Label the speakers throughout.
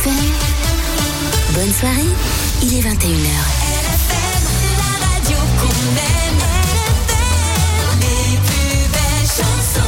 Speaker 1: RFM. Bonne soirée, il est 21h.
Speaker 2: RFM, la radio qu'on aime. RFM, les plus belles chansons.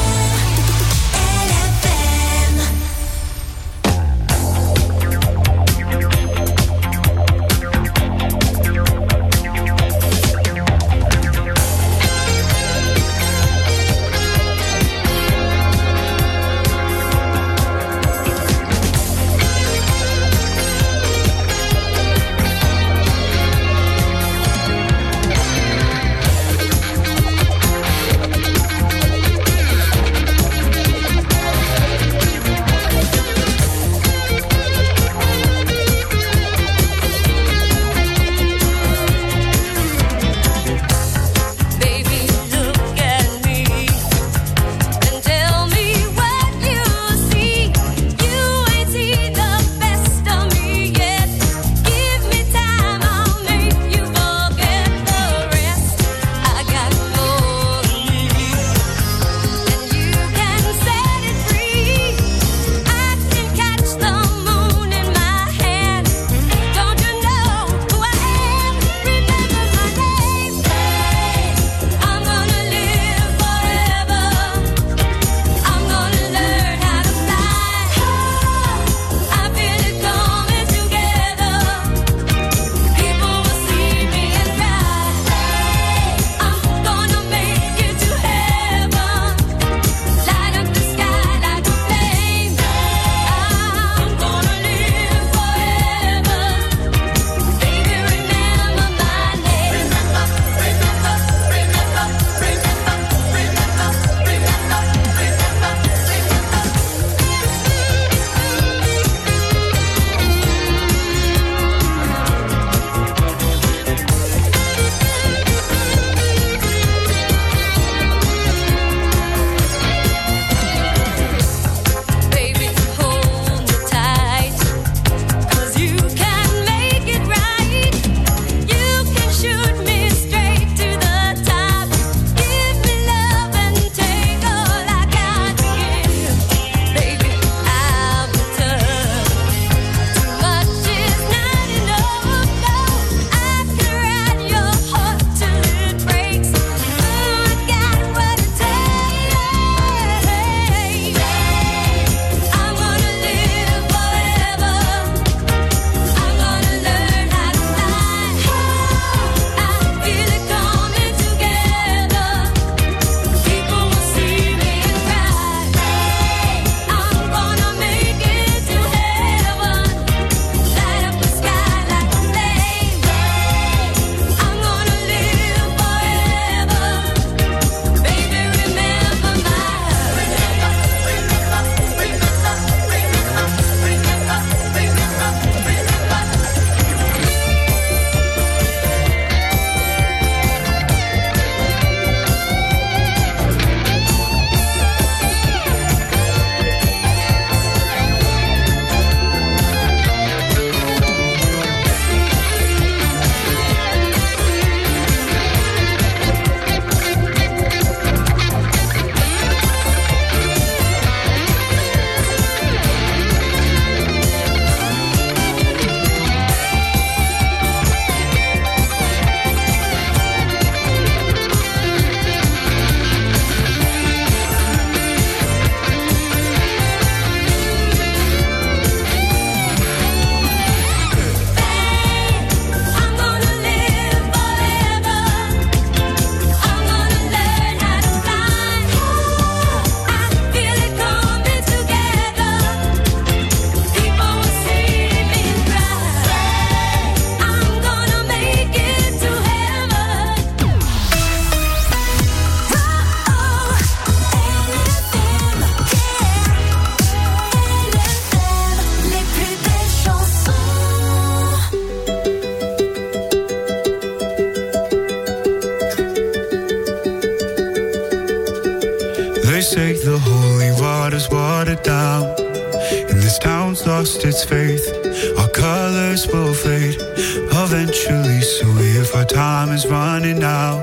Speaker 3: say the holy water's watered down, and this town's lost its faith. Our colors will fade eventually, so if our time is running out,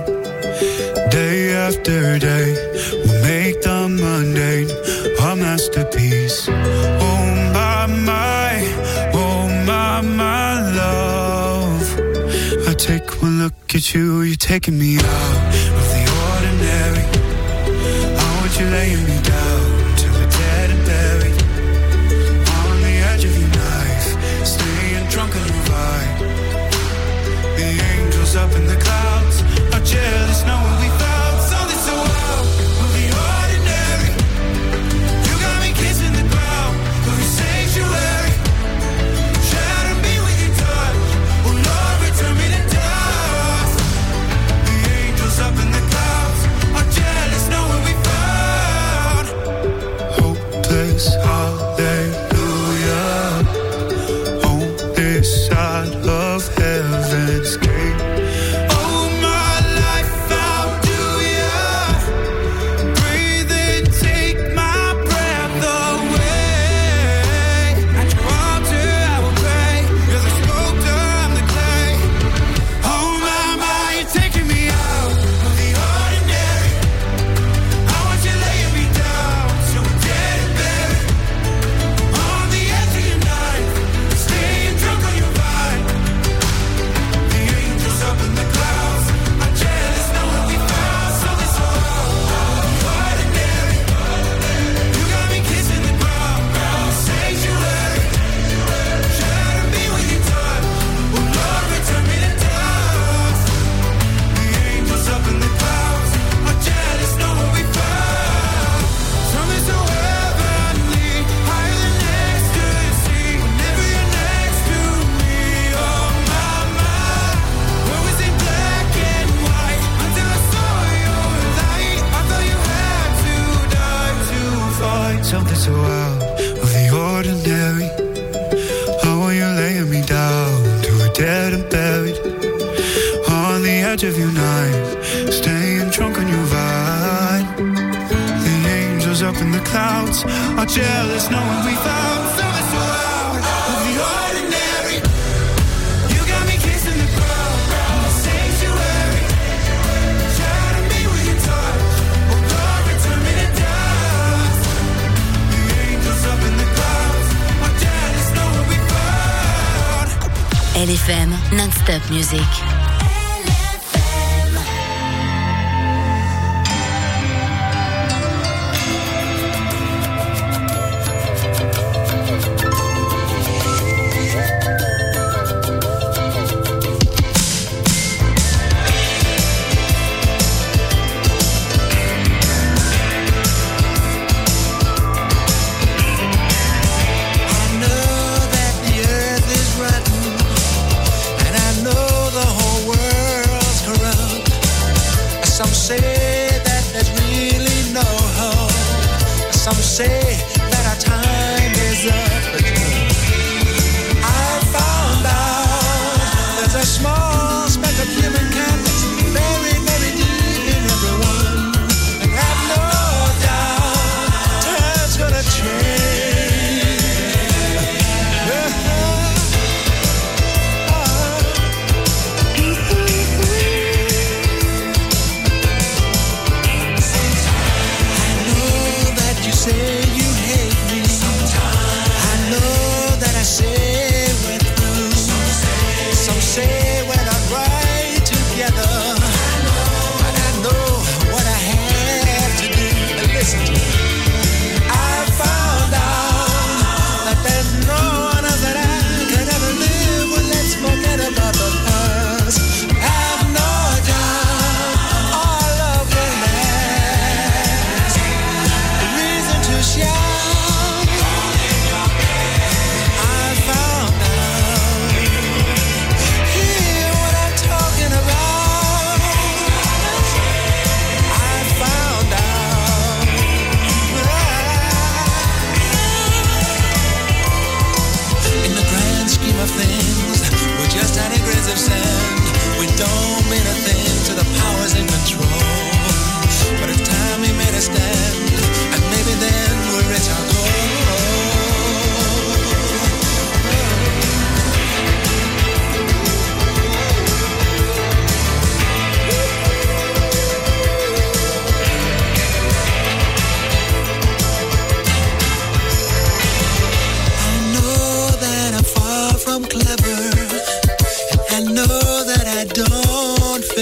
Speaker 3: day after day, we'll make the mundane our masterpiece. Oh my, oh at you, you're taking me out of the ordinary. I want you laying me down till we're dead and buried. On the edge of your knife, staying drunk on your vibe. The angels up in the clouds are jealous knowing we found something so out of the ordinary. You got me kissing the ground of your sanctuary. Shatter me with your touch, oh Lord, return me to dust. The angels up in the clouds are jealous knowing we found hopeless hallelujah on this side of heaven's gate. Oh my life, how do ya breathe and take my breath away? At your altar I will pray. You're the sculptor, I'm the clay. Oh my, you're taking me out of the ordinary. I want you laying me down so we're dead and buried. On the edge of your knife, staying drunk on your vine. The angels up in the clouds are jealous knowing we found something so ordinary. You got me kissing the ground, sanctuary. Shatter me with your touch, oh Lord, return me to dust. The angels up in the clouds are jealous knowing we found something so heavenly, higher than ecstasy. Whenever you're next to me, oh my, where was it black and white until I saw your light? I thought you had to die to find something so out of the ordinary. I want you laying me down till we're dead and buried. On the edge of your knife, staying drunk on your vine. The angels up in the clouds are jealous knowing we found something so out of the ordinary. You got me kissing the ground, sanctuary. Shatter me with your touch, oh Lord, return me to dust. The angels up in the clouds are jealous knowing we found.
Speaker 1: LFM non-stop music.
Speaker 4: I know that the earth is rotten, and I know the whole world's corrupt. Some say that there's really no hope. Some say that our time is up. I found out there's a small speck of humankind that's very, very deep in everyone. And have no doubt time's gonna change. I know that you say you hate me. I know that I say we're through. Some say we're not right together. But I know what I have to do. Listen to me. I found out that there's no one else that I could ever live with. Let's forget about the past. Have no doubt our love will last. Reason to shout. I found out. Hear what I'm talking about. I found out. In the grand scheme of things, we're just tiny grains of sand. We don't mean a thing to the powers in control. But it's time we made a stand, and maybe then we'll reach our goal. I know that I'm far from clever, and I know that I don't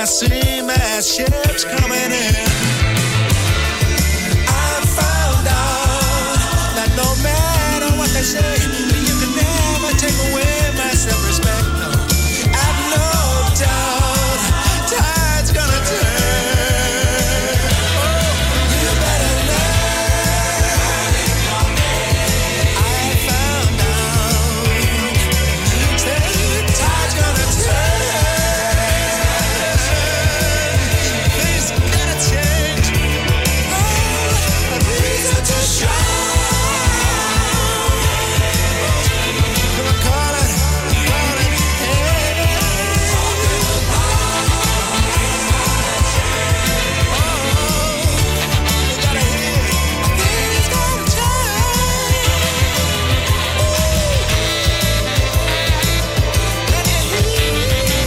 Speaker 4: I see mass ships coming in. I found out that no matter what they say, you can never take away my self-respect. No, I've no doubt tide's gonna turn. Oh, you better learn. I found out tide's gonna turn. Things gotta change. Oh, a reason to shine. Come on, call it, hey. You gotta hear, things gonna change. Let me hear.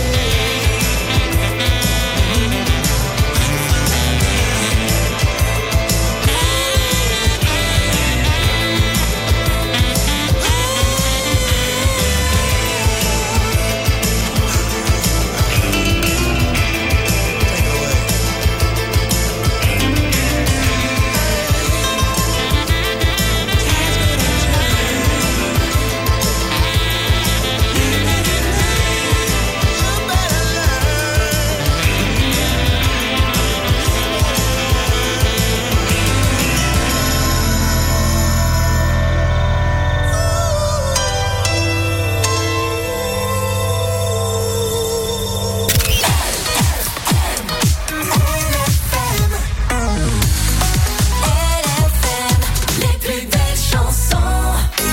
Speaker 2: LFM, les plus belles chansons.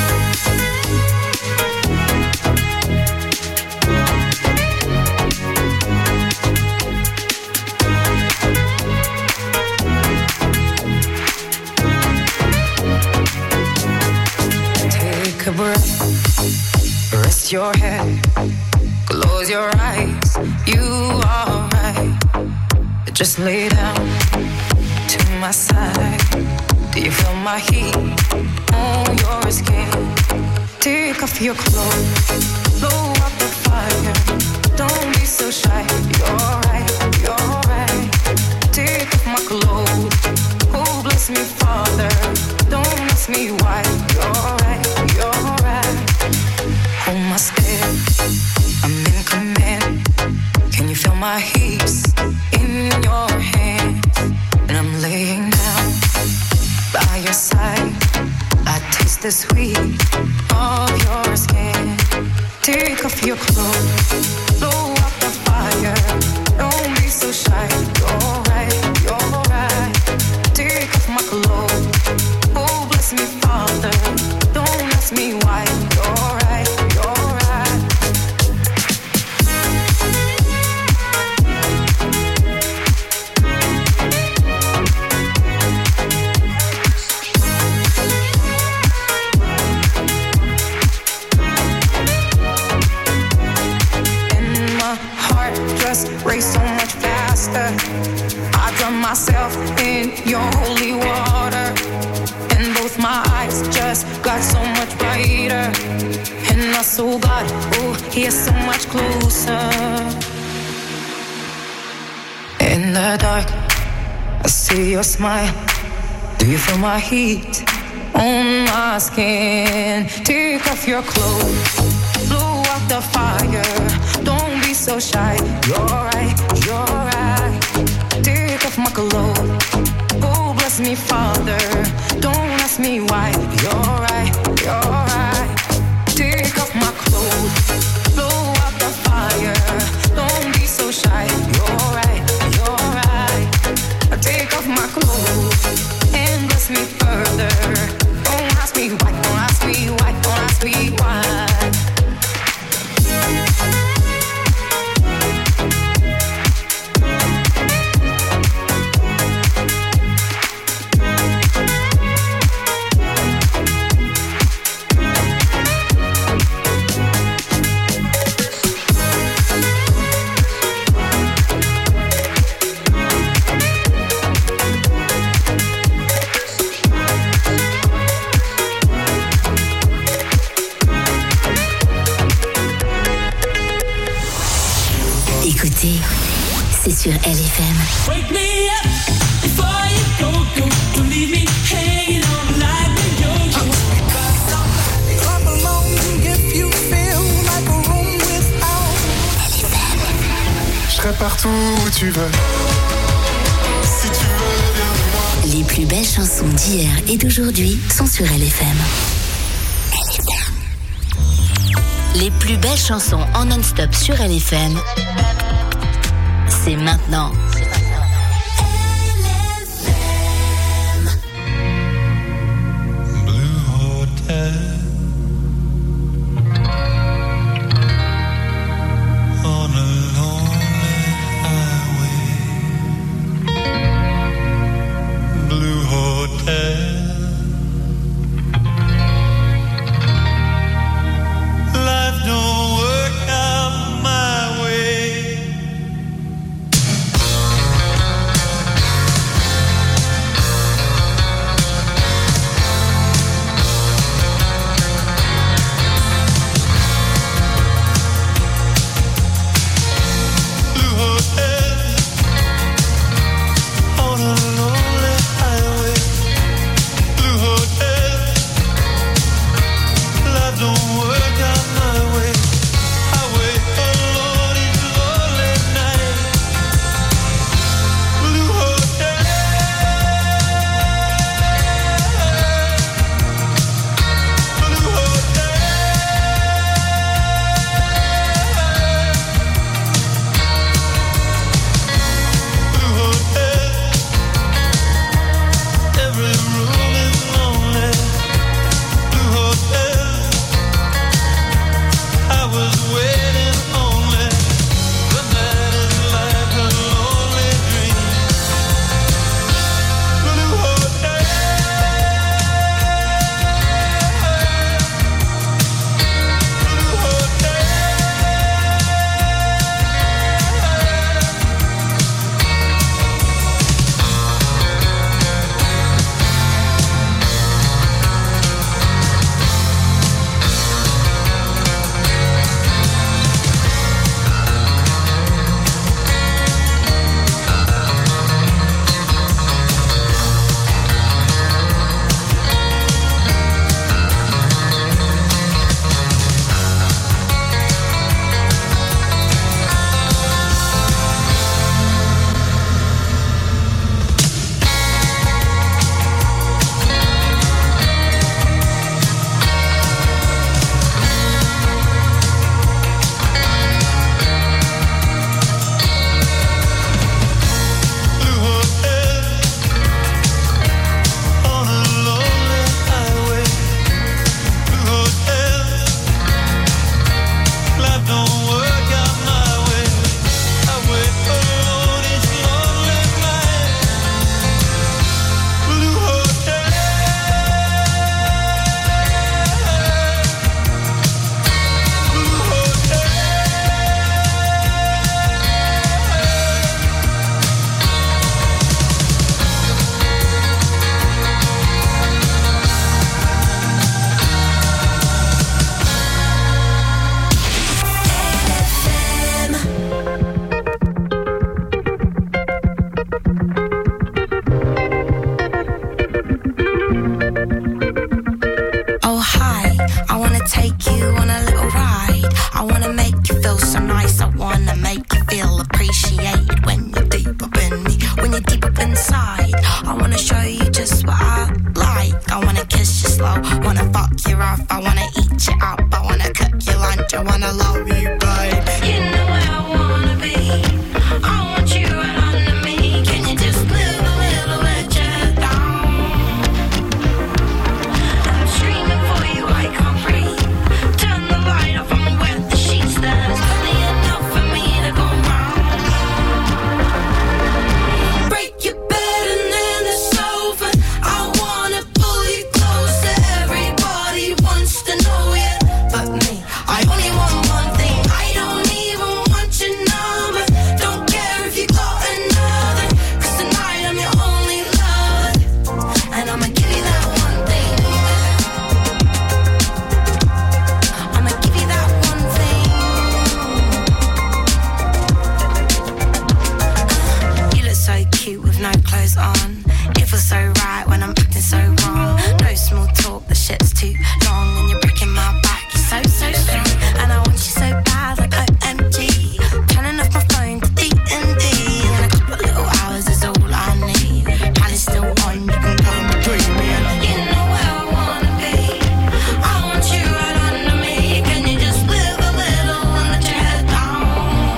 Speaker 5: Take a breath, rest your head, close your eyes. You are right. Just lay down to my side. Do you feel my heat on your skin? Take off your clothes, blow up the fire. Don't be so shy. You're right, you're right. Take off my clothes. Oh, bless me, Father. Don't ask me why. You're right, you're right. Hold my step, I'm in command. Can you feel my hips in your hands? And I'm laying down by your side. I taste the sweet of your skin. Take off your clothes, blow up the fire. Don't be so shy. You're right, you're right. Take off my clothes. Oh, bless me, Father. Don't ask me why. You're right, you're right. And my heart just raced so much faster. I drown myself in your holy water. And both my eyes just got so much brighter. And I saw God, oh, He is so much closer. In the dark, I see your smile. Do you feel my heat on my skin? Take off your clothes, blow out the fire. Don't be so shy. You're right, you're right. Take off my clothes. Oh, bless me, Father. Don't ask me why. You're right, you're right. Take off my clothes, blow out the fire. Don't be so shy. You're right, you're right. Take off my clothes and bless me further. Don't ask me why, don't ask me why, don't ask me why.
Speaker 1: LFM.
Speaker 2: Wake me up before you go. Don't leave me hanging on like a yo-yo.
Speaker 4: Clap along if you feel like a room without.
Speaker 1: LFM.
Speaker 3: Je serai partout où tu veux. Si tu veux, viens de moi.
Speaker 1: Les plus belles chansons d'hier et d'aujourd'hui sont sur LFM. Les plus belles chansons en non-stop sur LFM, c'est maintenant.
Speaker 3: Blue Hotel on a lonely highway. Blue Hotel. Life don't work out my way. Blue Hotel on a lonely highway. Blue Hotel. Life don't work out my way. I wait alone each lonely night. Blue Hotel. Blue Hotel. Blue Hotel. Every room is lonely. Blue Hotel. I was waiting only, but that is like a lonely dream. Blue Hotel. Blue Hotel. Blue Hotel on a lonely highway. Blue Hotel. Life don't work out my way. I wait alone each lonely night. Blue Hotel. Blue Hotel.
Speaker 5: Oh hi, I wanna take you on a little ride. I wanna make you feel so nice. I wanna make you feel appreciated when you're deep up in me, when you're deep up inside. I wanna show you just what I like. I wanna kiss you slow, wanna fuck you rough. I wanna eat you up, I wanna cook your lunch. I wanna love you, babe. You know where I wanna be. I want you right under me. Can you just live a little bit down? I'm streaming for you, I can't breathe. Turn the light off, I'm wet the sheets. There's plenty enough for me to go round. Break your bed and then it's over. I wanna pull you closer. Everybody wants to know you, but me. I only want one thing. you with no clothes on. It feels so right when I'm acting so wrong. No small talk, the shit's too long. And you're breaking my back, you're so, so strong. And I want you so bad, like OMG. Turning off my phone to D&D. And a couple little hours is all I need. Plan is still on, you can go and bring me in. You know where I wanna be. I want you right under me. Can you just live a little and let your head down?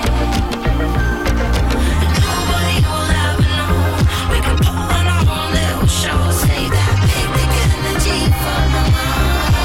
Speaker 5: Nobody will ever know. We can put on our own little show. Save that big, big energy for my mind.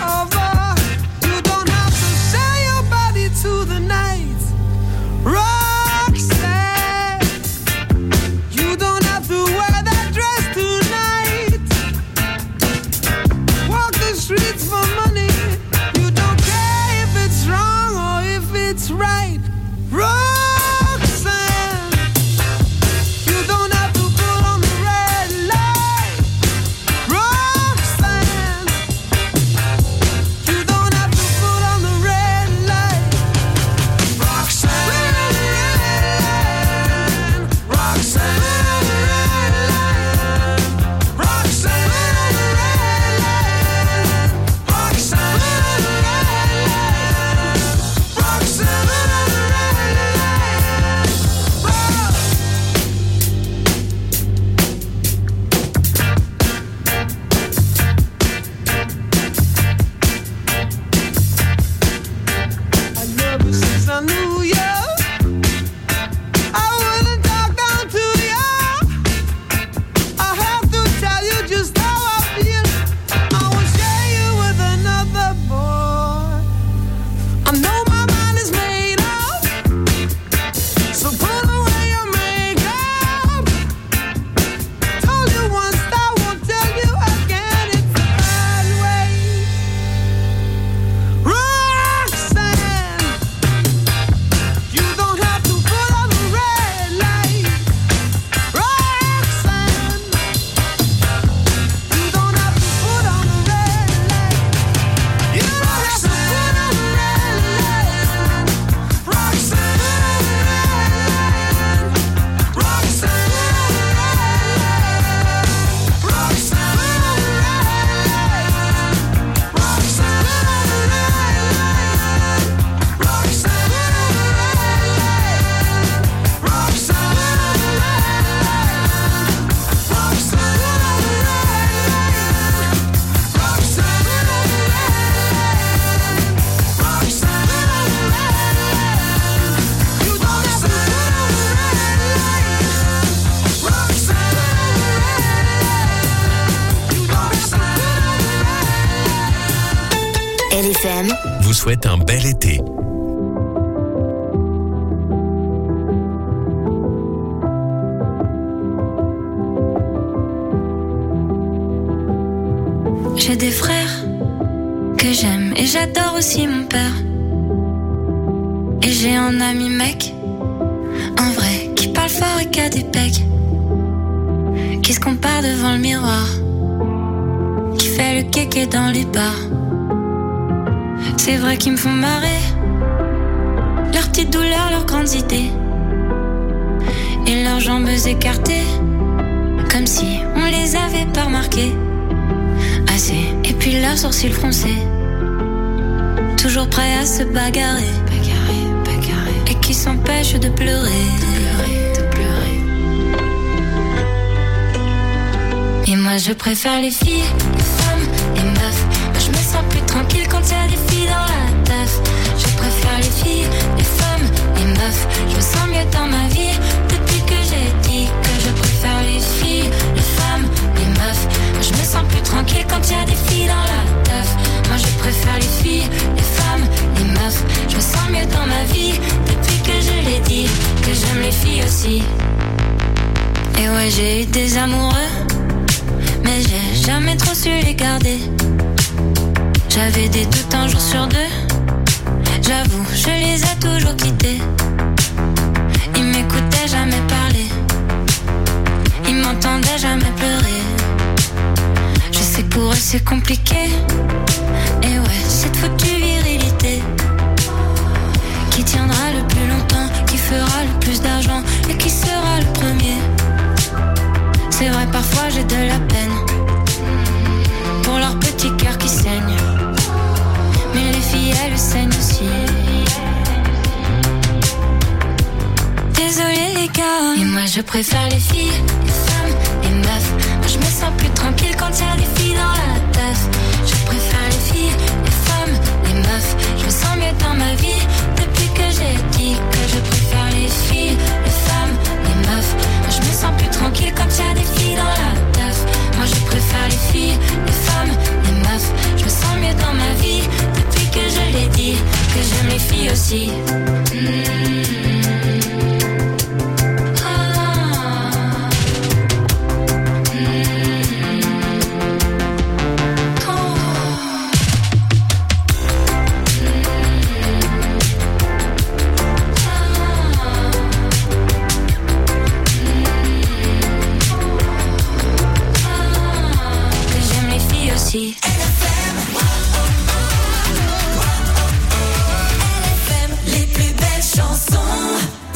Speaker 4: over. You don't have to sell your body to the night. Roxanne, you don't have to wear that dress tonight. Walk the streets for money. You don't care if it's wrong or if it's right. Roxanne, you don't have to put on the red light. Roxanne, you don't have to put on the red light. Roxanne, Roxanne, Roxanne, Roxanne, ever since I knew you, I wouldn't talk down to you. I have to tell you just how I feel. I won't share you with another boy. I know my mind is made up, so put away your makeup. Told you once, I won't tell you again. It's a bad way. Roxanne, you don't have to put on the red light. Roxanne, you don't have to put on the red light. You don't have to put on the red light. Roxanne, Roxanne,
Speaker 1: LFM,
Speaker 6: vous souhaite un bel été.
Speaker 7: J'ai des frères que j'aime et j'adore aussi mon père. Et j'ai un ami mec, un vrai, qui parle fort et qui a des pecs, qui se compare devant le miroir, qui fait le kéké dans les bars. C'est vrai qu'ils me font marrer, leurs petites douleurs, leurs grandes idées, et leurs jambes écartées, comme si on les avait pas remarquées assez. Et puis leurs sourcils froncés, toujours prêts à se bagarrer, et qui s'empêchent de pleurer. Et moi je préfère les filles, les femmes, les meufs. Moi je me sens plus tranquille quand y a des filles dans la teuf. Je préfère les filles, les femmes, les meufs. Je me sens mieux dans ma vie depuis que j'ai dit que je préfère les filles, les femmes, les meufs. Moi je me sens plus tranquille quand y a des filles dans la teuf. Moi je préfère les filles, les femmes, les meufs. Je me sens mieux dans ma vie depuis que je l'ai dit que j'aime les filles aussi. Et ouais, j'ai eu des amoureux, mais j'ai jamais trop su les garder. J'avais des doutes un jour sur deux, j'avoue, je les ai toujours quittés. Ils m'écoutaient jamais parler, ils m'entendaient jamais pleurer. Je sais que pour eux c'est compliqué, et ouais, cette foutue virilité qui tiendra le plus longtemps, qui fera le plus d'argent et qui sera le premier. C'est vrai, parfois j'ai de la peine pour leur petit cœur qui saigne, mais les filles elles saignent aussi. Désolée les gars, et moi je préfère les filles, les femmes, les meufs. Moi je me sens plus tranquille quand y a des filles dans la teuf. Je préfère les filles, les femmes, les meufs. Je me sens mieux dans ma vie depuis que j'ai dit que je préfère les filles, les femmes, les meufs. Moi je me sens plus tranquille quand y a des filles dans la teuf. Moi je préfère les filles, les femmes, les meufs. Je me sens mieux dans ma vie aussi.
Speaker 2: LFM, les plus belles chansons.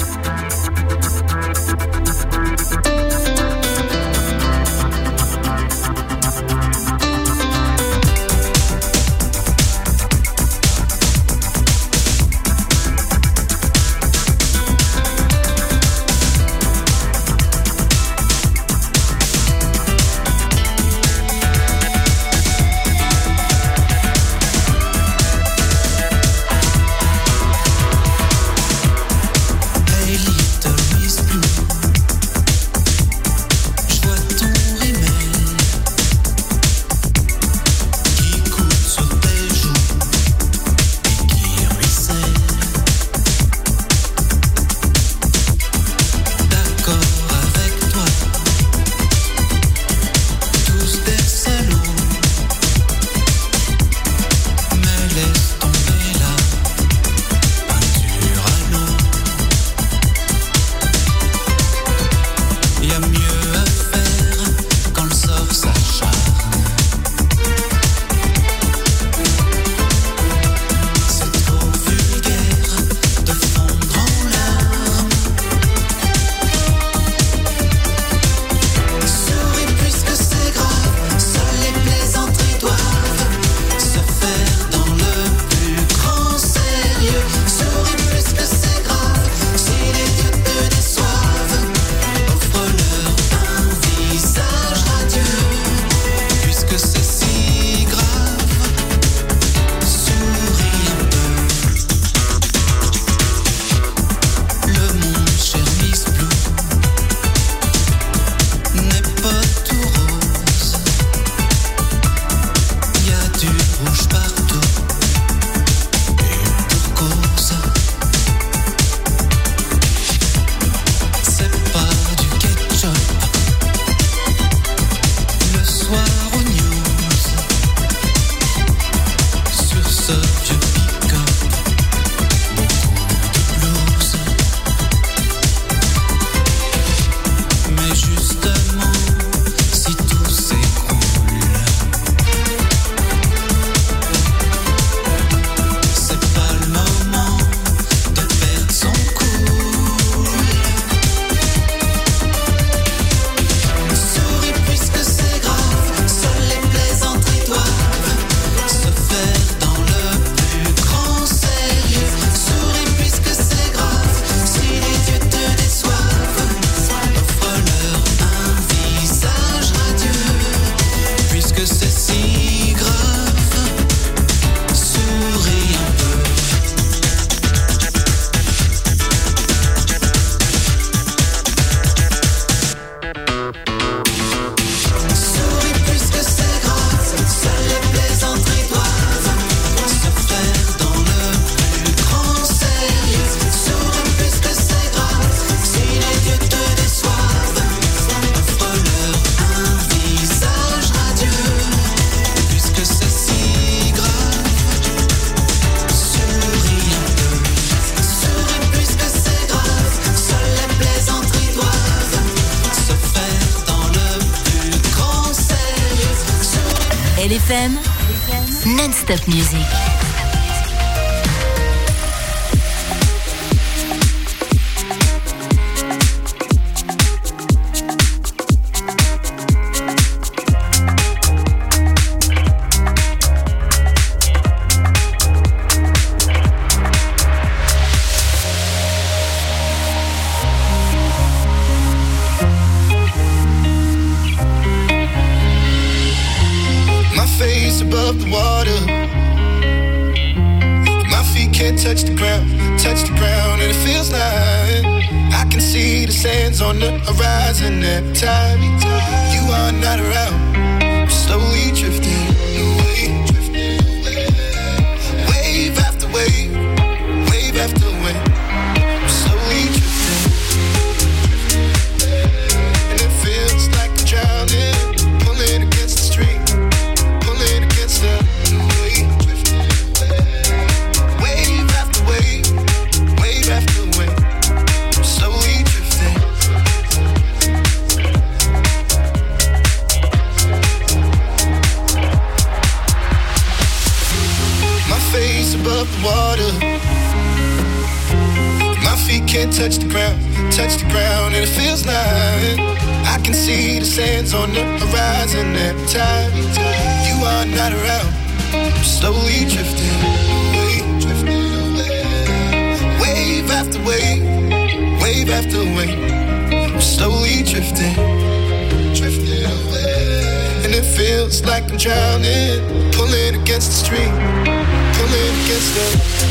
Speaker 1: LFM, non-stop music.
Speaker 8: Above the water, my feet can't touch the ground, and it feels like I can see the sands on the horizon every time you are not around. I'm slowly drifting away, wave after wave, wave after face above the water. My feet can't touch the ground, and it feels like I can see the sands on the horizon every time you are not around. I'm slowly drifting away, wave after wave, wave after wave. I'm slowly drifting away, and it feels like I'm drowning, pulling against the stream, pulling against the.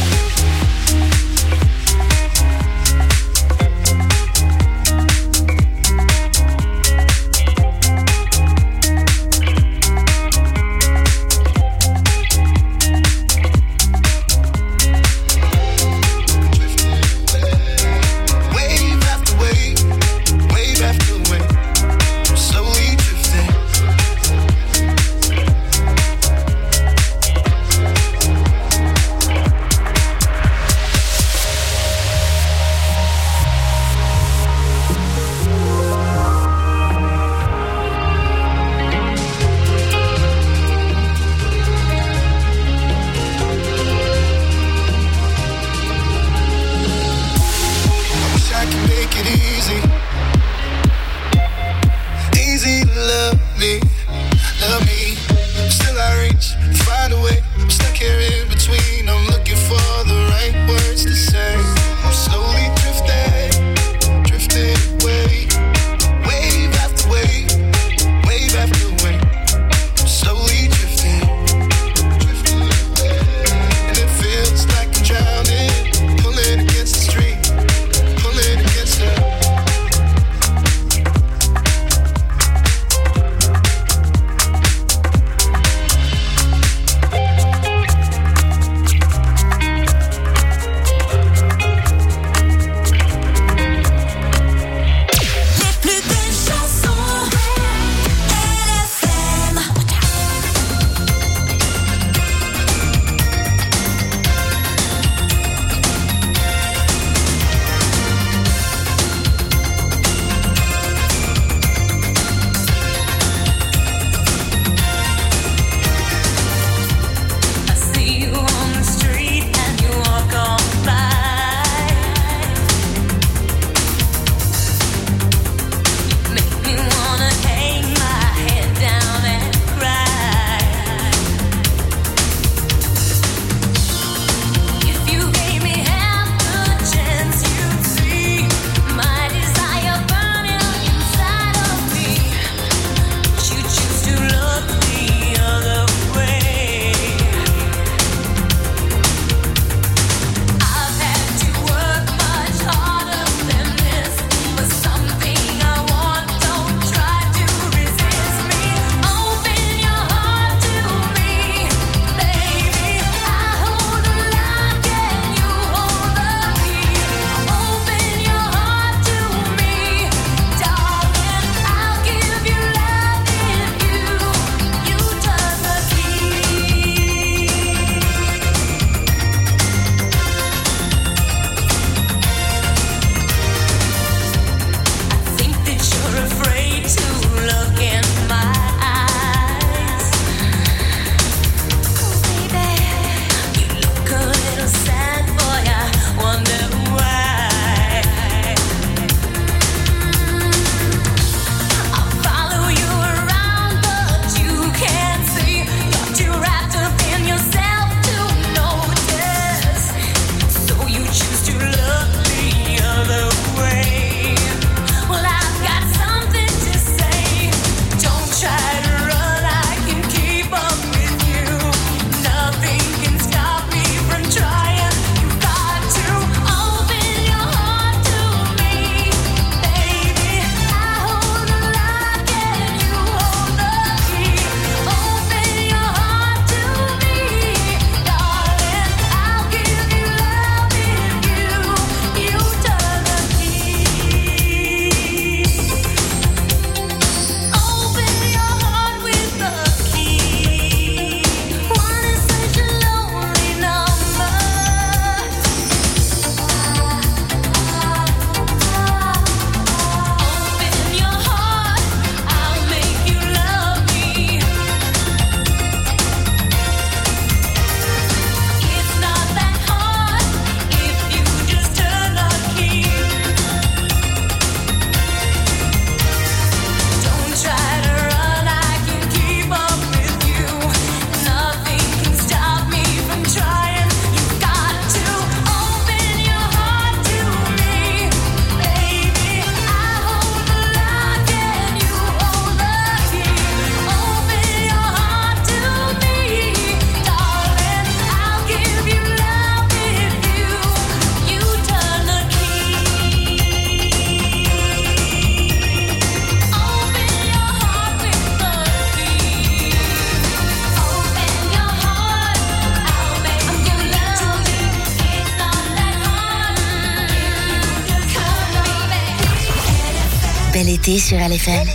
Speaker 1: été sur LFM.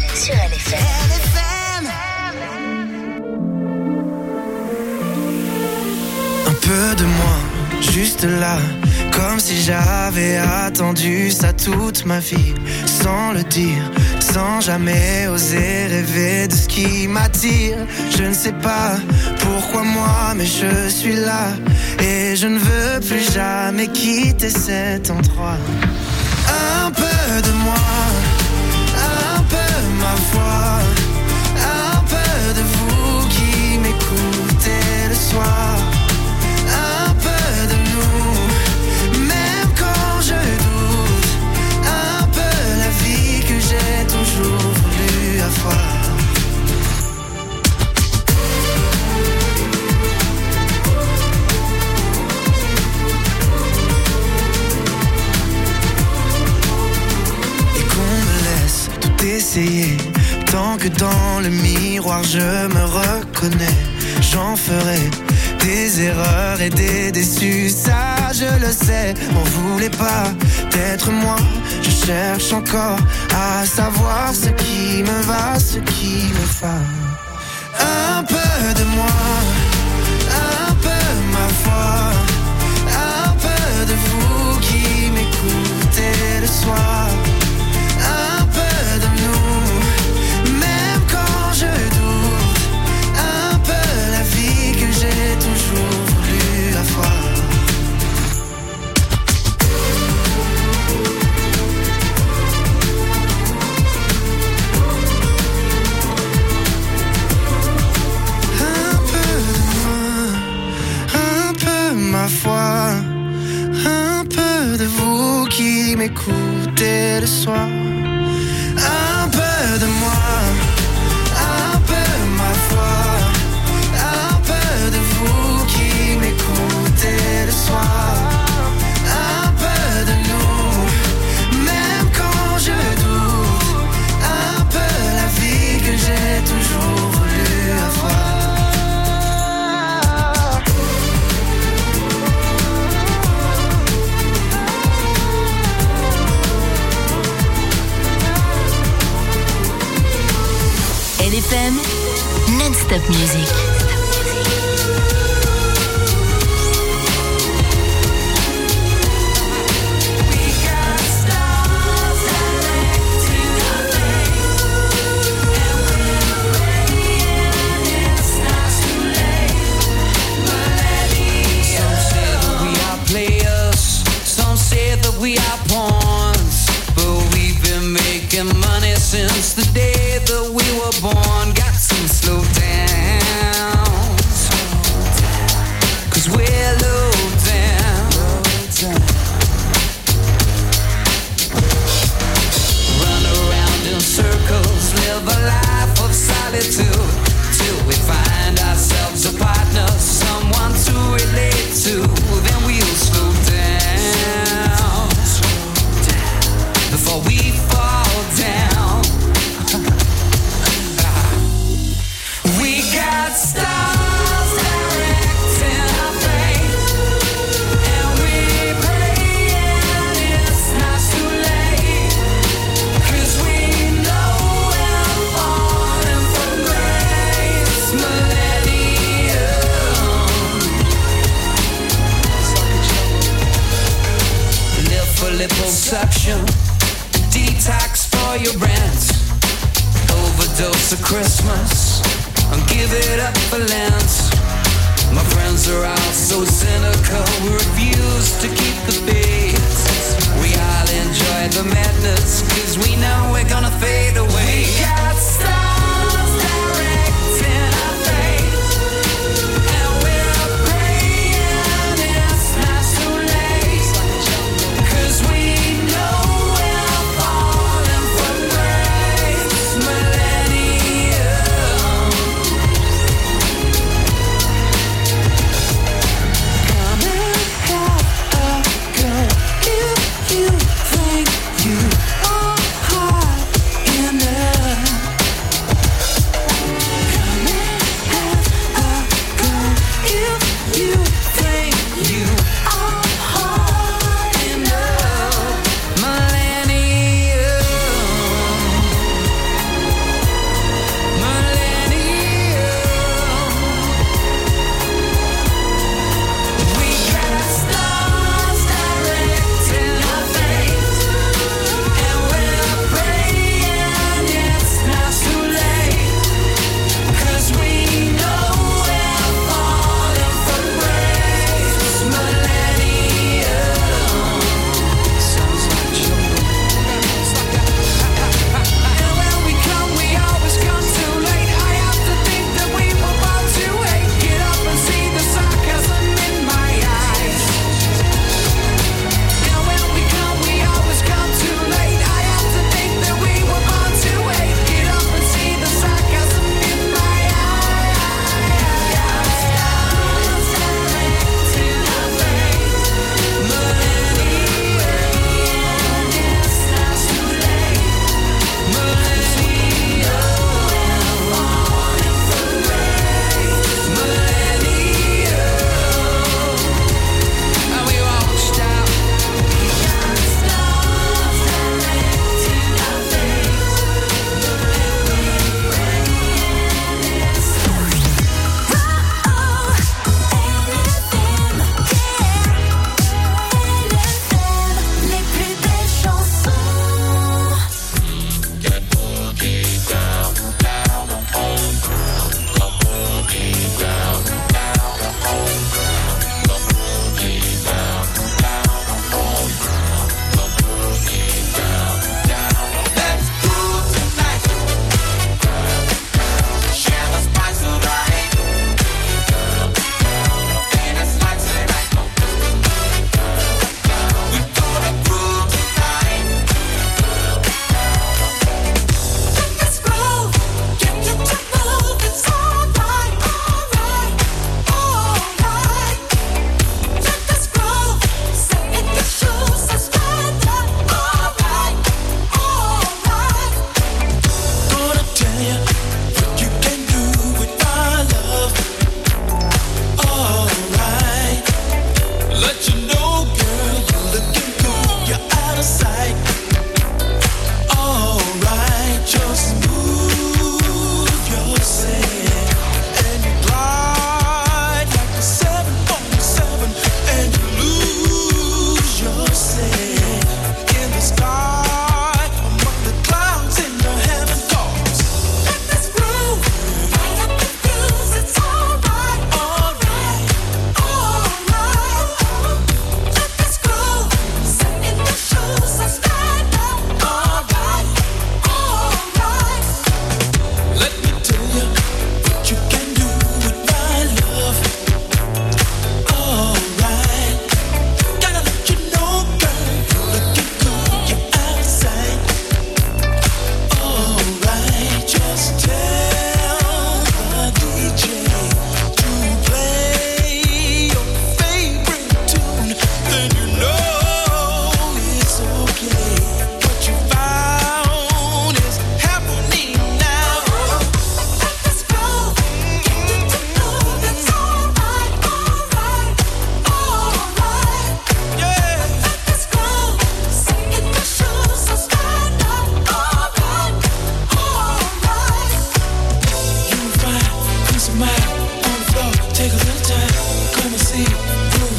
Speaker 9: Un peu de moi, juste là, comme si j'avais attendu ça toute ma vie, sans le dire, sans jamais oser rêver de ce qui m'attire. Je ne sais pas pourquoi moi, mais je suis là, et je ne veux plus jamais quitter cet endroit. Un peu de moi, un peu ma voix, un peu de vous qui m'écoutez le soir. Un peu de nous, même quand je doute. Un peu la vie que j'ai toujours voulu avoir. Et qu'on me laisse tout essayer, tant que dans le miroir je me reconnais. J'en ferai des erreurs et des déçus, ça je le sais. M'en voulez pas d'être moi, je cherche encore à savoir ce qui me va, ce qui me va. Un peu de moi, un peu ma voix, un peu de vous qui m'écoutez le soir. Un peu de nous, même quand je doute. Un peu la vie que j'ai toujours voulu avoir. Un peu de moi, un peu ma foi, un peu de vous qui m'écoutez le soir. Un peu de moi, un peu ma foi, un peu de vous qui m'écoutez le soir. Un peu de nous, même quand je doute. Un peu la vie que j'ai toujours voulu avoir.
Speaker 1: LFM, non-stop music.
Speaker 10: We are pawns, but we've been making money since the day that we were born. Got some slow downs, 'cause we're low down. Run around in circles, live a life of solitude, till we find ourselves a partner, someone to relate to. Then we'll slow down before we fall down. We got stars directing our fate, and we praying it's not too late, 'cause we know we're falling from grace. Millennium. Live for liposuction, detox for your brands, overdose of Christmas, and give it up for Lent. My friends are all so cynical, we refuse to keep the faith. We all enjoy the madness, 'cause we know we're gonna fade away. We got stars directing our fate, and we're praying it's not too late, 'cause we know we're falling from grace. Millennium.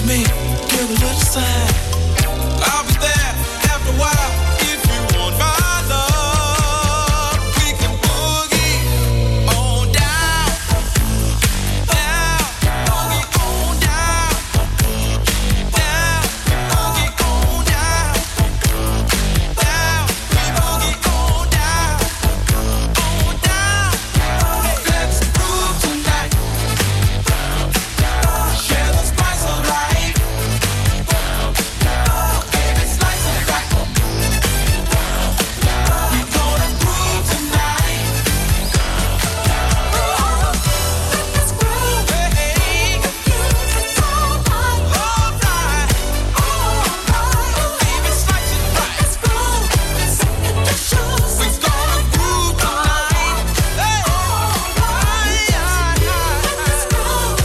Speaker 11: me, give a little sign. I'll be there after a while if you want my love. We can boogie on down, down, boogie on down, down, boogie on down, down, boogie on down, on down. Let's groove tonight. Share the spice of life. Baby, slice it right. We're gonna groove tonight. Let's groove, hey. All right. Baby, slice it right. Let's groove. We're gonna groove tonight. Hey. Let's groove.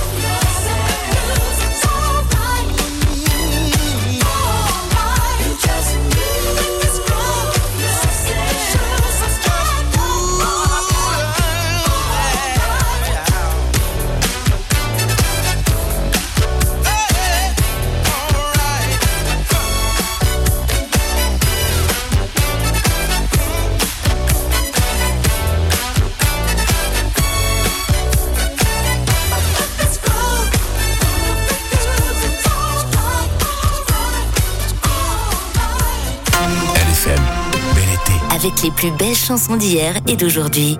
Speaker 6: LFM, bel été.
Speaker 1: Avec les plus belles chansons d'hier et d'aujourd'hui.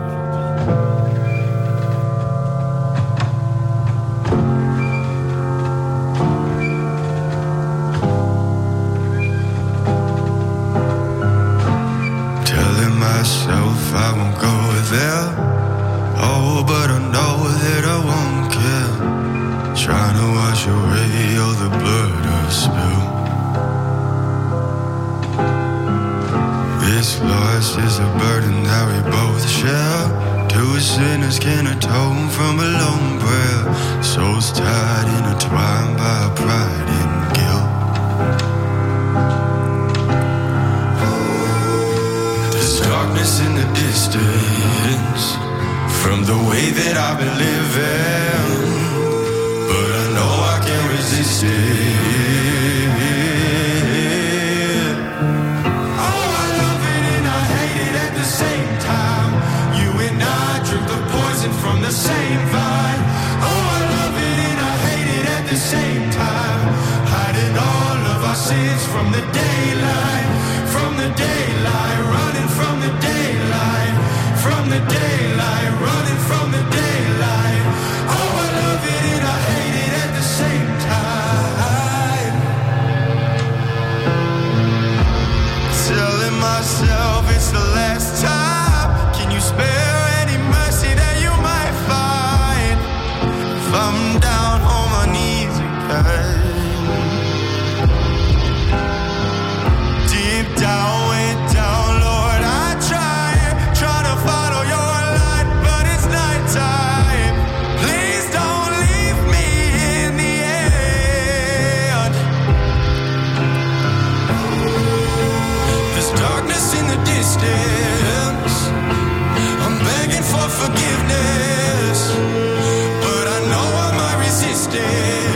Speaker 3: Telling myself I won't go there. Oh, but I know that I won't care. Trying to wash away all the blood I've spilled. This loss is a burden that we both share. Two sinners can atone from a lone prayer. Souls tied, intertwined by our pride and guilt. There's darkness in the distance from the way that I've been living, but I know I can't resist it. Oh, I love it and I hate it at the same time. You and I drink the poison from the same vine. Oh, I love it and I hate it at the same time. Hiding all of our sins from the daylight, from the daylight, running from the daylight, from the daylight, running from the daylight. Oh, I love it and I hate it at the same time. Telling myself it's the last time. Can you spare any mercy that you might find? If I'm down on my knees again, deep down, way down, Lord, I try to follow your light, but it's nighttime. Please don't leave me in the end. There's darkness in the distance. I'm begging for forgiveness, but I know I might resist it.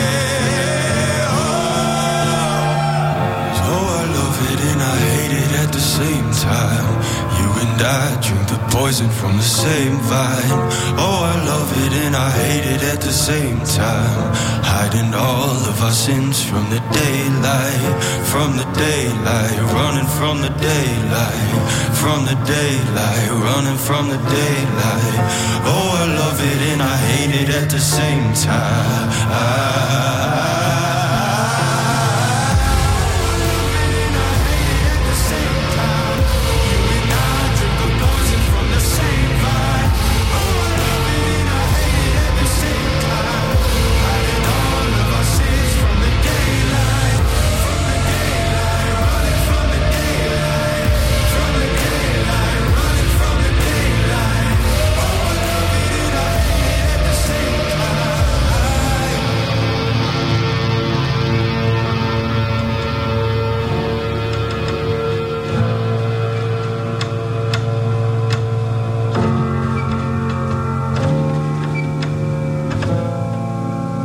Speaker 3: Oh, I love it and I hate it at the same time. You and I drink the poison from the same vine. Oh, I love it and I hate it at the same time. Hiding all of our sins from the daylight, from the daylight, running from the daylight, from the daylight, running from the daylight. Oh, I love it and I hate it at the same time.